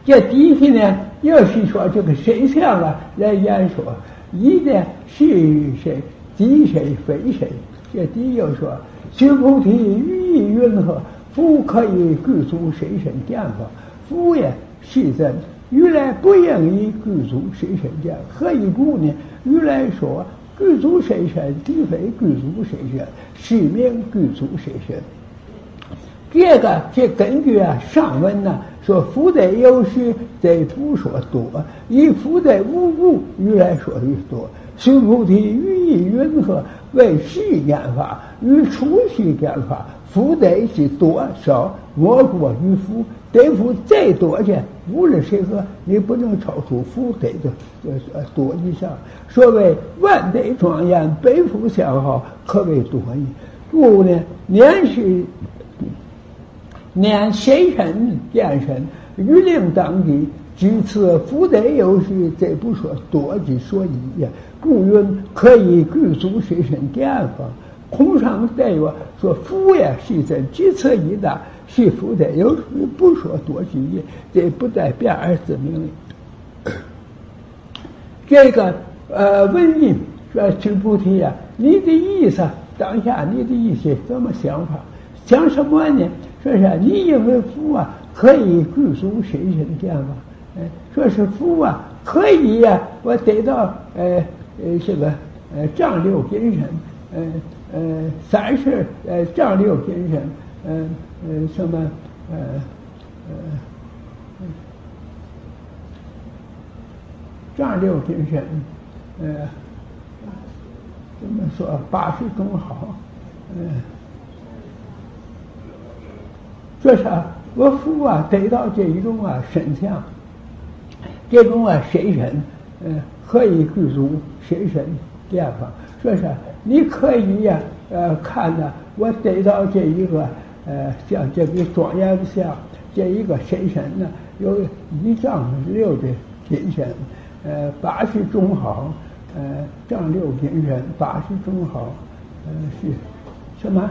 这底下呢，又是说这个谁相啊来言说，一呢是谁，即谁非谁。这底又说，须菩提语意云何？夫可以具足谁身见法？夫也是真，如来不应以具足谁身见，何以故呢？如来说具足谁身，即非具足谁身，是名具足谁身。这根据上文呢说，福德有时则不说多，以福德无故，如来说的多。须菩提语意云何？为世间法与出世间法，福德是多少莫过于福，得福再多的，无论谁和你不能超出福德的多以上。所谓万德庄严，百福相好，可谓多矣。故呢，念谁身见身，欲令当地，至此福德有时，则不说多之所以也。故云可以具足谁身见法。空上带曰说福也是真，至此一大，是福德有时不说多之意，这不带变而自明。这个文印说须菩提啊，你的意思当下你的意思怎么想法？想什么呢？说是你认为福啊可以具足谁身见法？说是福啊可以呀，我得到这个丈六金身，30丈六金身，什么丈六金身，怎么说80种好，说是我福啊得到这一种身相，这种谁身，可以具足谁身见法。说是你可以看呢，我得到这一个像这个庄严像，这一个谁身呢，有1丈6的金身，80种好，丈六金身80种好，是什么？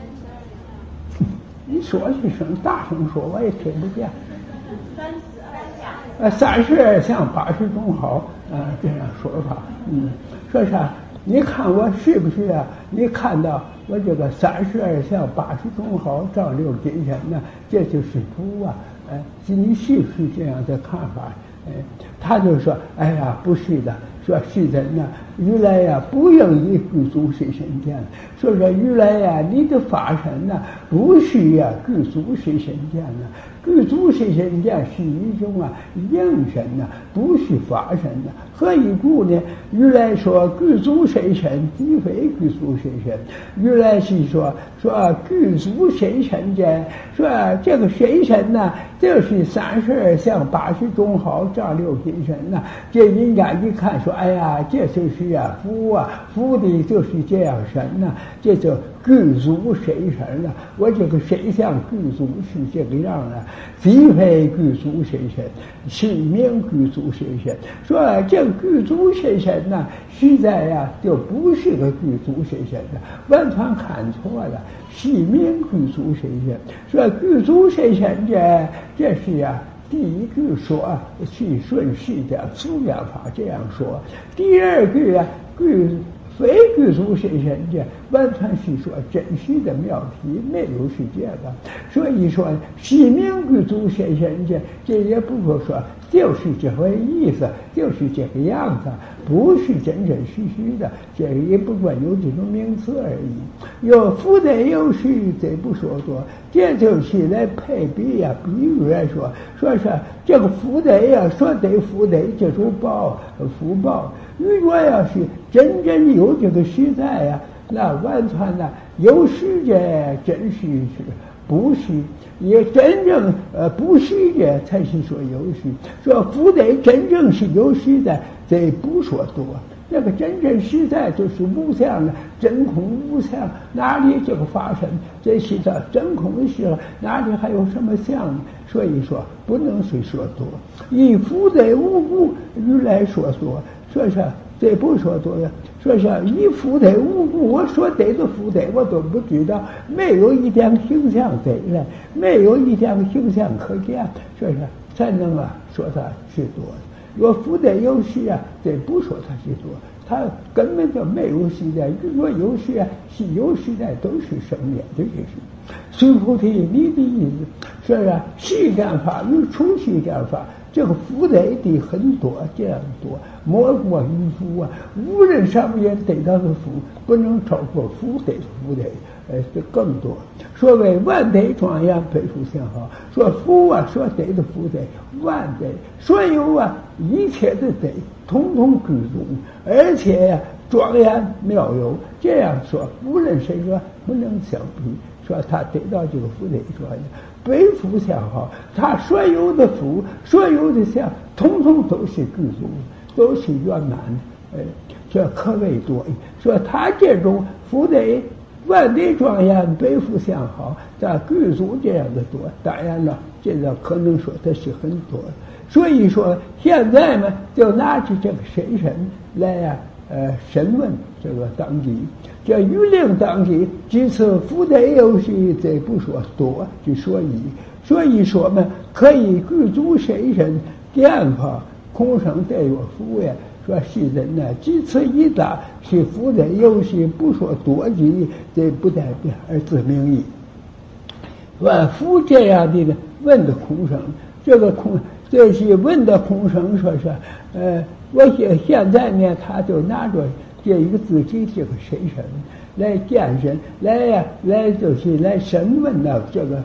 你说一声，大声说，我也听不见。32相80种好，这样说法。说啥？你看我是不是啊？你看到我这个32相80种好，丈六金身呢？这就是福啊！你是不是这样的看法？他就说：“哎呀，不是的，说是真的。如来呀，不应以具足谁身见。说如来呀，你的法身呢，不是呀具足谁身见呢？具足谁身见是一种应身呢，不是法身呢。何以故呢？如来说具足谁身，即非具足谁身。如来是说具足谁身见，说这个谁身呢，就是32相80种好，丈六金身呐。这人家一看说，哎呀，这就是福啊，福的就是这样身呐，这就具足谁身了。我这个谁相具足是这个样啊，即非具足谁身，是名具足谁身。说这个具足谁身呢，实在就不是个具足谁身的，完全看错了，是名具足谁身。说具足谁身这是第一句说是顺势的出家法这样说，第二句非具足谁身完全是说真实的妙题，没有是这个。所以说是名具足谁身这也不说就是这回意思，就是这个样子，不是真真实实的，这也不过有这种名词而已。有福德有时则不说多，这就是来配比比喻来说是这个福德说得福德这种福报，如果要是真正有这个实在那完全有时真是不是，也真正不是才是说有时。说福德真正是有实在，这不说多。这个真正实在就是无相真空无相，哪里这个发生？这是到真空的时候，哪里还有什么相呢？所以说不能是说多，以福德无故如来说多。说这不说多呀，说是一福德无故，我说得的福德我都不知道，没有一点形象得来，没有一点形象可见，说是才能说它是多的。若福德有时这不说它是多，它根本就没有时代。若有时是有时代，都是生灭的这是。须菩提，你的意思说是世间法与出世间法，这个福德的很多，这样多，莫过于福无人上面得到的福，不能超过福德的福德。这更多。所谓万德庄严，倍数相好。说福说德的福德，万德，所有一切的德，统统具足，而且庄严妙有。这样说，无论谁说不能相比。说他得到这个福德庄严，倍福相好，他所有的福，所有的相，统统都是具足，都是圆满的。这可谓多。说他这种福德。万德庄严，倍福相好，但具足这样的多，当然了，这个可能说它是很多的。所以说，现在呢，就拿着这个神神来审问这个当机，这欲令当机，即此福德有时，这不说多，就说一。所以说呢，可以具足神神，见法空生得有福呀。说是人呢，即此一大是福德有时，不说多极，这不代表而自名义。福这样的呢，问的空生，这是问的空生，说是我现在呢，他就拿着这一个自己这个神神来见神，来就是来审问到这个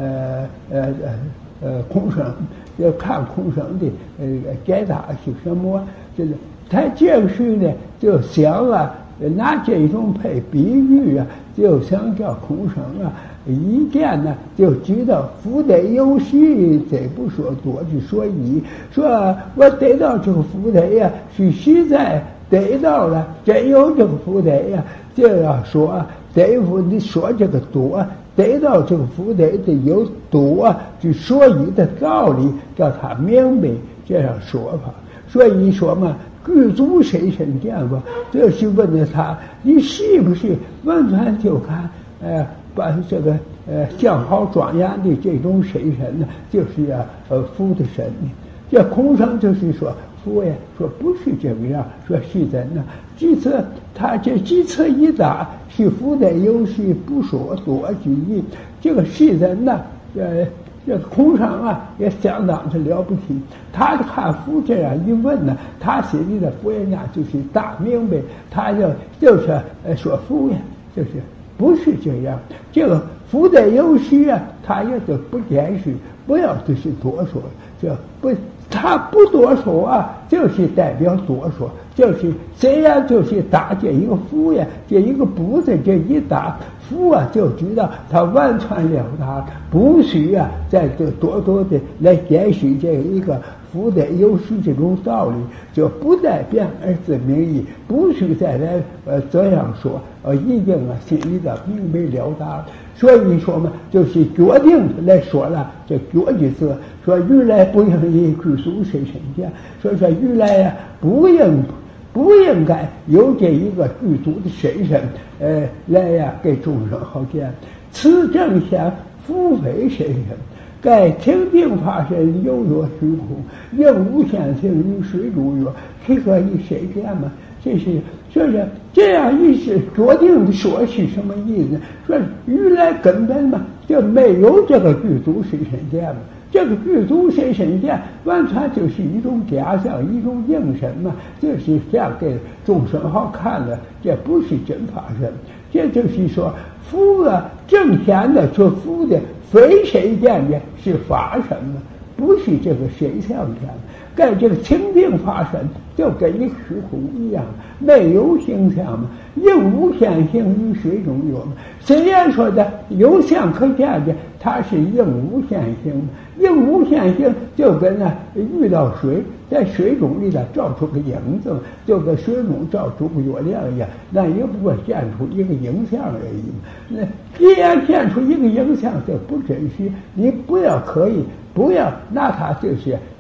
空生，要看空生的解答是什么，这个。他这个时呢，就想拿这种配比喻就想叫空生一见呢，就知道福德有时，这不说多，就说一。说我得到这个福德是实在得到了，真有这个福德就要说得福，你说这个多，得到这个福德的有多，就说一的道理，叫他明白这样说法。所以说嘛。具足神神见过，这是问了他，你是不是完全就看把这个相好庄严的这种神神呢，就是福的神呢？这空生就是说福说不是这个样，说是人呢。即此他这即此一答是福的有时，不说多之意。这个是人呢，这个空生也相当的了不起。他看福这样一问呢，他心里的福人家就是大明白，他就是说福就是不是这样。这个福的有时他也就不解释，不要就是多说，这不他不多说就是代表多说，就是虽然就是打这一个福这一个不字这一打福就知道他完全了达，不需再多的来解释这一个福德有时这种道理，就不代表而自名义，不需再来这样说，一定心里的明白了达。所以说嘛，就是决定来说了，这决句字说如来不应以具足神神见，所以说如来不应该有这一个具足的神神来给众生好见。此正显福非神神，盖清净法身有若虚空，应无限性于水中月，岂可以谁见吗？这是这样一是决定的说是什么意思？说如来根本嘛就没有这个具足神神见嘛，这个具足神神见完全就是一种假象，一种应神嘛，就是这样给众生好看的，这不是真法身。这就是说福正显的说福的非谁见的是法身嘛，不是这个谁相见。盖这个清净法身就跟一个虚空一样，没有形象嘛，应无限性于水中月嘛。虽然说的有相可见的，它是应无限性，应无限性就跟遇到水，在水中里的照出个影子，就跟水中照出个月亮一样，那也不过现出一个影像而已嘛。那既然现出一个影像，就不真实，你不要拿它就是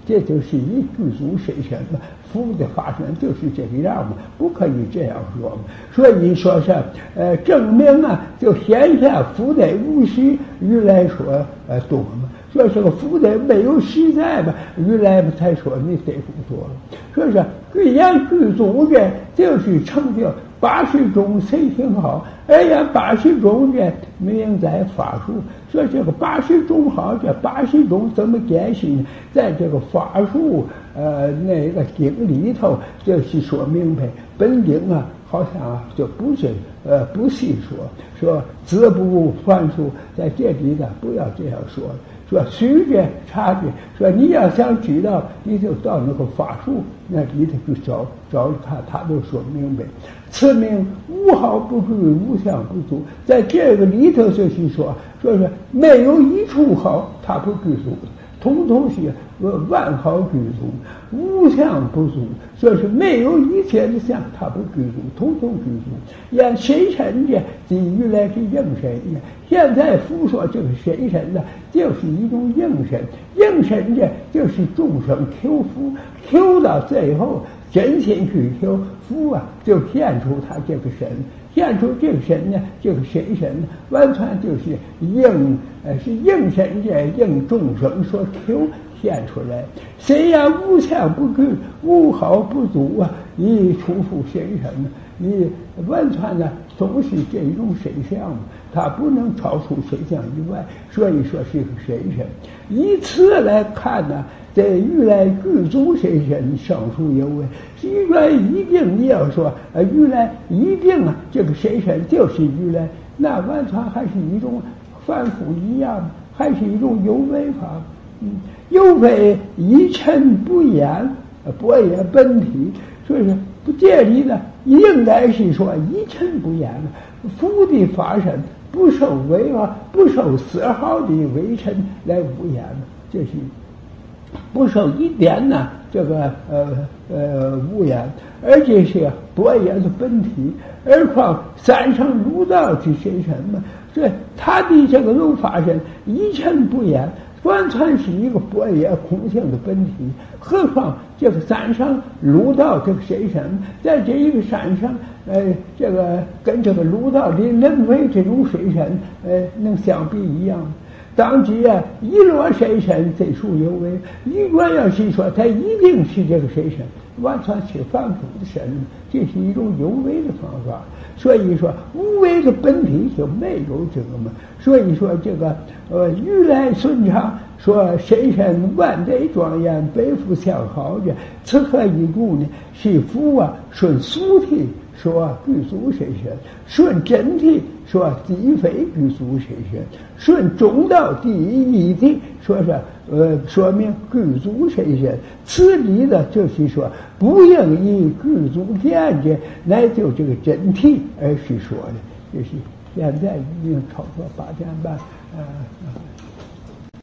这就是以具足神神嘛。福的发生就是这个样嘛，不可以这样说嘛。所以说是证明啊，就显现福德无实，如来说多嘛。说这个福德没有实在嘛，如来才说你得福多了。说是贵言具足的，就是成就80种谁挺好，而言80种的名在法术。说这个80种好，这80种怎么解释呢？在这个法术那个经里头，就是说明白本经啊，好像就不是不细说子不还书，在这里呢不要这样说。说随着差别，说你要想知道，你就到那个法术那里头去找他都说明白。此名无好不具，无相不足。在这个里头就是说是没有一处好，它不具足，统统是万好具足，无相不足。说是没有一切的相，它不具足，统统具足。按神神的即原来是应神的，现在复说这个神神呢，就是一种应神，应神的就是众生求福，求到最后真心去求福啊，就现出他这个神。现出这个神呢，这个神神呢，完全就是应神的应众生所求现出来。谁呀无相不具，无好不足啊！以出复神神呢，你完全呢总是这种神相嘛，它不能超出神相以外，所以说是个神神。以此来看呢，在如来具足神神，上述有为。如来一定你要说如来一定啊，这个神神就是如来，那完全还是一种凡夫一样，还是一种有为法。有为一尘不言，般若本体。所以说这里呢，应该是说一尘不言，福的发生不受不受丝毫的微尘来污染，这是不受一点呢这个污染，而且是般若的本体。而况三生六道之神神嘛，这他的这个能发生一尘不言，完全是一个般若空性的本体。何况这个三生六道这个神神，在这一个山上这个跟这个六道的轮回这种神神能相比一样？当即啊，一落神神最属有为。如果要是说他一定是这个神神，完全是反复的神，这是一种有为的方法。所以说无为的本体就没有这个嘛。所以说这个如来顺畅说神神万德庄严，北复相好的，此何以故呢？是福啊，顺俗体说具足神神，顺真谛说即非具足神神，顺中道第一义谛说是说明具足神神。此理呢，就是说不应以具足见解乃就这个真谛而是说的。这是现在已经超过8点半。